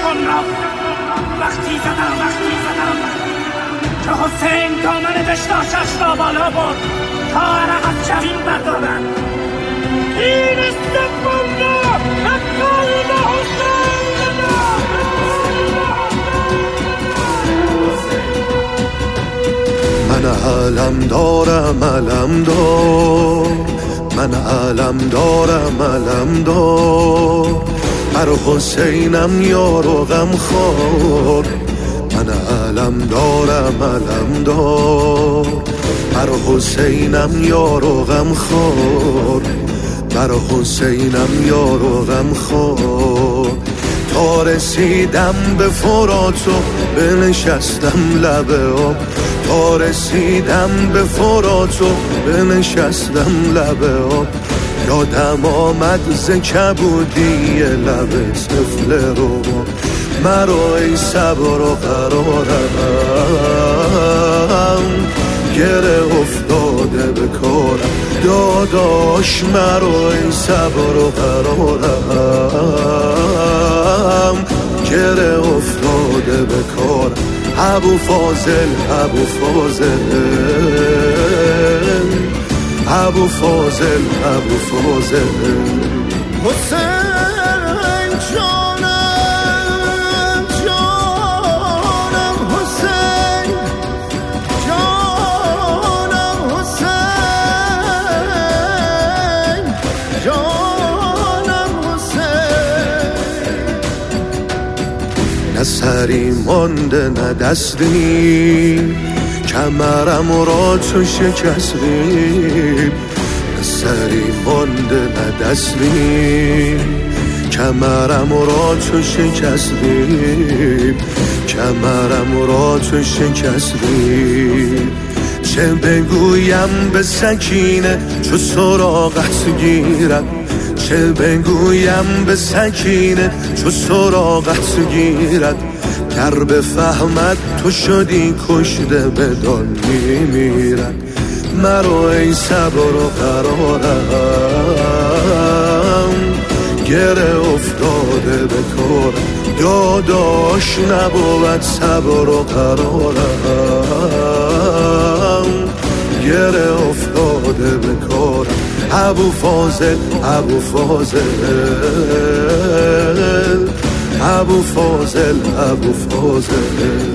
کن را وقتی زدم که حسین دامن دشتاشش را بالا برد تا عرق از جبین بردارد. این استقبال را اقلب حسین من علم دارم علم دار، من علم دارم علم دار، بر حسینم یار و غم خور. من علم دارم علم دار، بر حسینم یار و غم خور، بر حسینم یار و غم خور. تا رسیدم به فرات و بنشستم لب آب، تا رسیدم به فرات و بنشستم لب آب. یادم آمد ز کبودی لب طفل رو، مرا ای صبر و قرارم گره افتاده به کارم. داداش مرا ای صبر و قرارم گره افتاده به کارم. ابو فاضل ابو فاضل ابو فاضل ابو فاضل حسین جانم جانم حسین جانم حسین جانم حسین. نه سری مانده نه دستی، کمرم را تو شکستی. نه سری مانده نه دستی، کمرم را تو شکستی، کمرم را تو شکستی. چه بگویم به سکینه چو سراغت گیرد، چه بگویم به سکینه چو سراغت گیرد. گر بفهمد تو شدی کشته بدان میمیرد. مرا ای صبر و قرارم گره افتاده به کارم. داداش نبود صبر و قرارم گره افتاده به کارم. ابو فاضل ابو فاضل ابو فاضل ابو فاضل